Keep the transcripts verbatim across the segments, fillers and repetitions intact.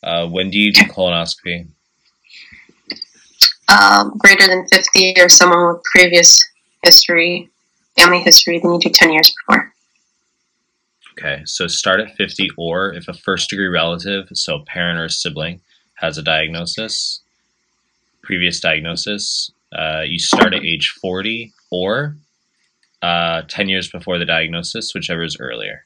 Uh, when do you do colonoscopy? Um, greater than fifty or someone with previous history, family history, then you do ten years before. Okay, so start at fifty, or if a first degree relative, so a parent or a sibling, has a diagnosis, previous diagnosis, uh, you start at age forty, or uh, ten years before the diagnosis, whichever is earlier.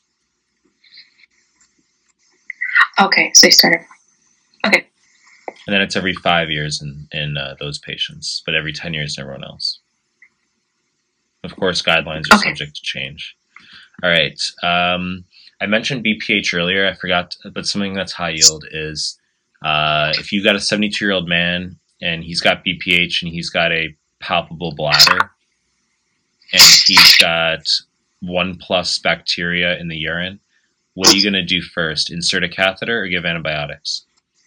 Okay, so you started. Okay. And then it's every five years in, in uh, those patients, but every ten years in everyone else. Of course, guidelines are Okay. subject to change. All right. Um, I mentioned B P H earlier. I forgot, but something that's high yield is uh, if you've got a seventy-two-year-old man and he's got B P H and he's got a palpable bladder and he's got one plus bacteria in the urine, what are you going to do first? Insert a catheter or give antibiotics?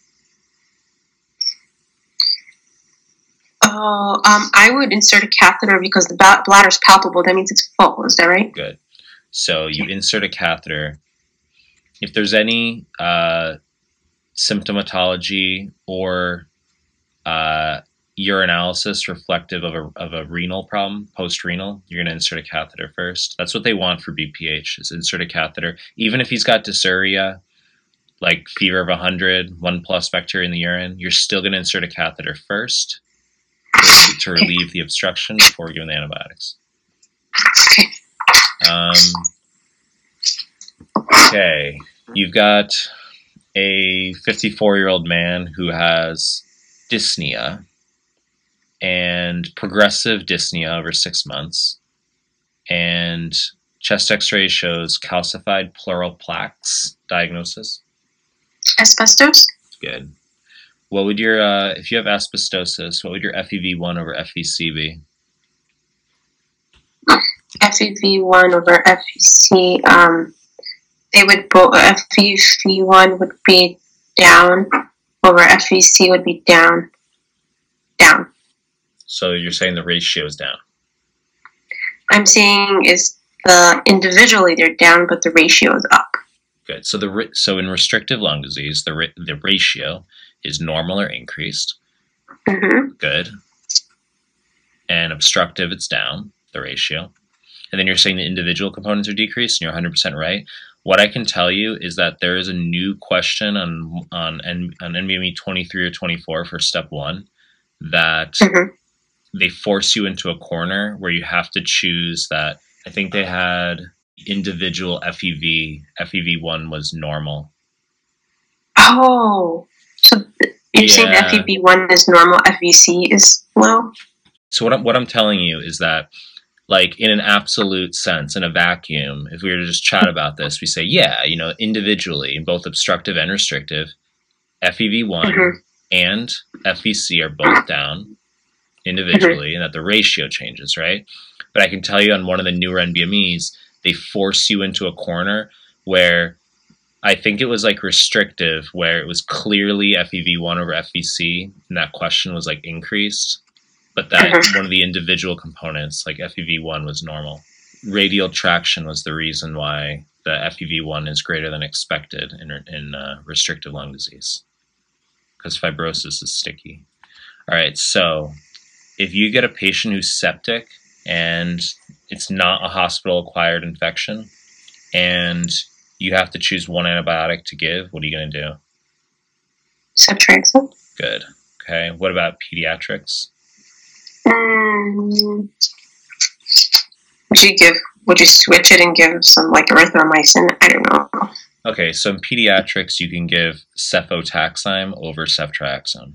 Oh, um, I would insert a catheter because the ba- bladder's palpable. That means it's full. Is that right? Good. So you insert a catheter. If there's any uh, symptomatology or uh, urinalysis reflective of a, of a renal problem, post-renal, you're going to insert a catheter first. That's what they want for B P H, is insert a catheter. Even if he's got dysuria, like fever of one hundred, one plus bacteria in the urine, you're still going to insert a catheter first to, to relieve the obstruction before giving the antibiotics. Um, okay, you've got a fifty-four-year-old man who has dyspnea and progressive dyspnea over six months, and chest x-ray shows calcified pleural plaques. Diagnosis? Asbestos? Good. What would your, uh, if you have asbestosis, what would your F E V one over F V C be? F E V one over F V C, um, they would both, F E V one would be down over F V C would be down. Down. So you're saying the ratio is down? I'm saying is the individually they're down, but the ratio is up. Good. So the so in restrictive lung disease, the the ratio is normal or increased. Mm-hmm. Good. And obstructive, it's down, the ratio. And then you're saying the individual components are decreased, and you're one hundred percent right. What I can tell you is that there is a new question on on, on N B M E twenty-three or twenty-four for step one that mm-hmm. they force you into a corner where you have to choose that. I think they had individual F E V. F E V one was normal. Oh, so you're yeah. saying F E V one is normal, F V C is low? So what I'm, what I'm telling you is that, like, in an absolute sense, in a vacuum, if we were to just chat about this, we say, yeah, you know, individually, both obstructive and restrictive, F E V one mm-hmm. and F V C are both down individually, mm-hmm. and that the ratio changes, right? But I can tell you on one of the newer N B M Es, they force you into a corner where I think it was like restrictive, where it was clearly F E V one over F V C, and that question was like increased, but that mm-hmm. one of the individual components, like F E V one, was normal. Radial traction was the reason why the F E V one is greater than expected in, in uh, restrictive lung disease, because fibrosis is sticky. All right, so if you get a patient who's septic and it's not a hospital-acquired infection, and you have to choose one antibiotic to give, what are you going to do? Ceftriaxone. Good. Okay. What about pediatrics? Um, would you give? Would you switch it and give some like erythromycin? I don't know. Okay, so in pediatrics, you can give cefotaxime over ceftriaxone.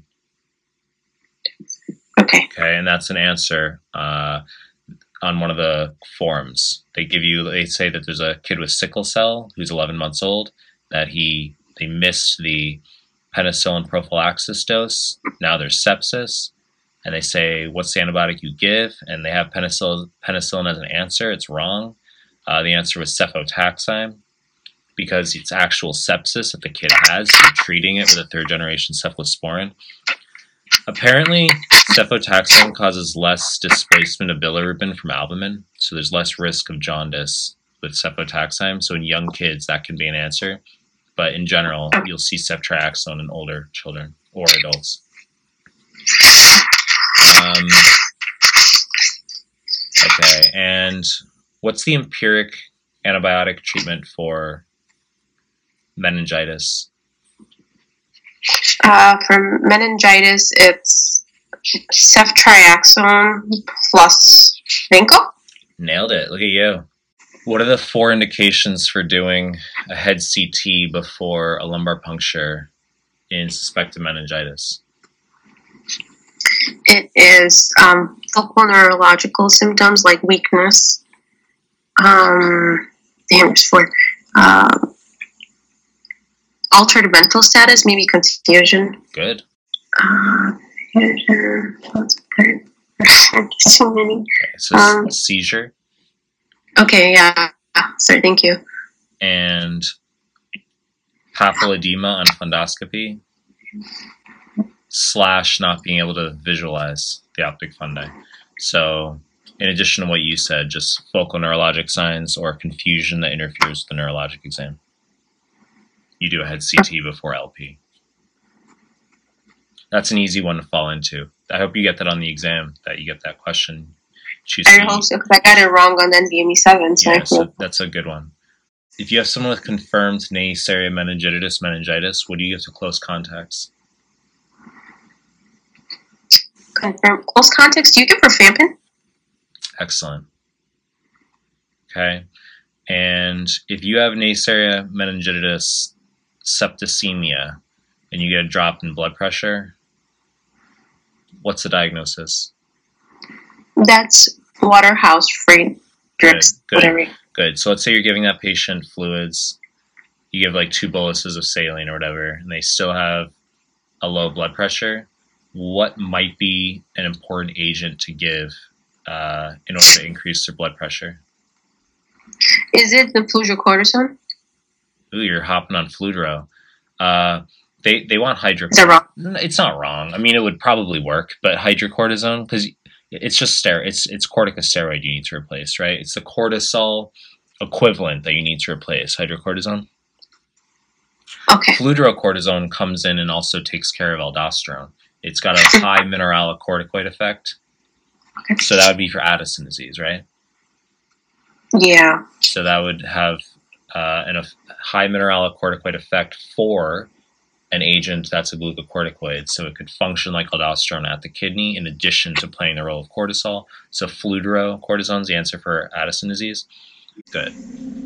Okay. Okay, and that's an answer uh, on one of the forms. They give you, they say that there's a kid with sickle cell who's eleven months old, that he they missed the penicillin prophylaxis dose. Now there's sepsis, and they say, what's the antibiotic you give? And they have penicillin, penicillin as an answer. It's wrong. Uh, the answer was cefotaxime, because it's actual sepsis that the kid has. You're treating it with a third generation cephalosporin. Apparently, cefotaxime causes less displacement of bilirubin from albumin, so there's less risk of jaundice with cefotaxime. So in young kids, that can be an answer. but in general, you'll see ceftriaxone in older children or adults. Um, okay, and what's the empiric antibiotic treatment for meningitis? Uh, for meningitis, it's ceftriaxone plus Vinco. Nailed it. Look at you. What are the four indications for doing a head C T before a lumbar puncture in suspected meningitis? It is um, focal neurological symptoms like weakness. Um, damn, there's four. Um, altered mental status, maybe confusion. Good. Uh, that's good. So many. Okay, so um, seizure. Okay, yeah. Sorry, thank you. And papilledema on fundoscopy, slash not being able to visualize the optic fundi. So in addition to what you said, just focal neurologic signs or confusion that interferes with the neurologic exam. You do a head C T before L P. That's an easy one to fall into. I hope you get that on the exam, that you get that question. Choose I hope so, because I got it wrong on N V M E seven. So yeah, so that's a good one. If you have someone with confirmed Neisseria meningitidis meningitis, what do you give to close contacts? Confirm close contacts. Do you give rifampin? Excellent. Okay. And if you have Neisseria meningitidis septicemia and you get a drop in blood pressure, what's the diagnosis? That's Waterhouse Freight drips. Good, good, whatever. Good. So let's say you're giving that patient fluids. You give like two boluses of saline or whatever, and they still have a low blood pressure. What might be an important agent to give uh, in order to increase their blood pressure? Is it the fludrocortisone? Ooh, you're hopping on Fludro. Uh, they they want hydrocortisone. Is that wrong? It's not wrong. I mean, it would probably work, but hydrocortisone, because it's just stero- It's it's corticosteroid you need to replace, right? It's the cortisol equivalent that you need to replace, hydrocortisone. Okay. Fludrocortisone comes in and also takes care of aldosterone. It's got a high mineralocorticoid effect. Okay. So that would be for Addison disease, right? Yeah. So that would have uh, an, a high mineralocorticoid effect for an agent that's a glucocorticoid. So it could function like aldosterone at the kidney in addition to playing the role of cortisol. So fludrocortisone is the answer for Addison disease. Good.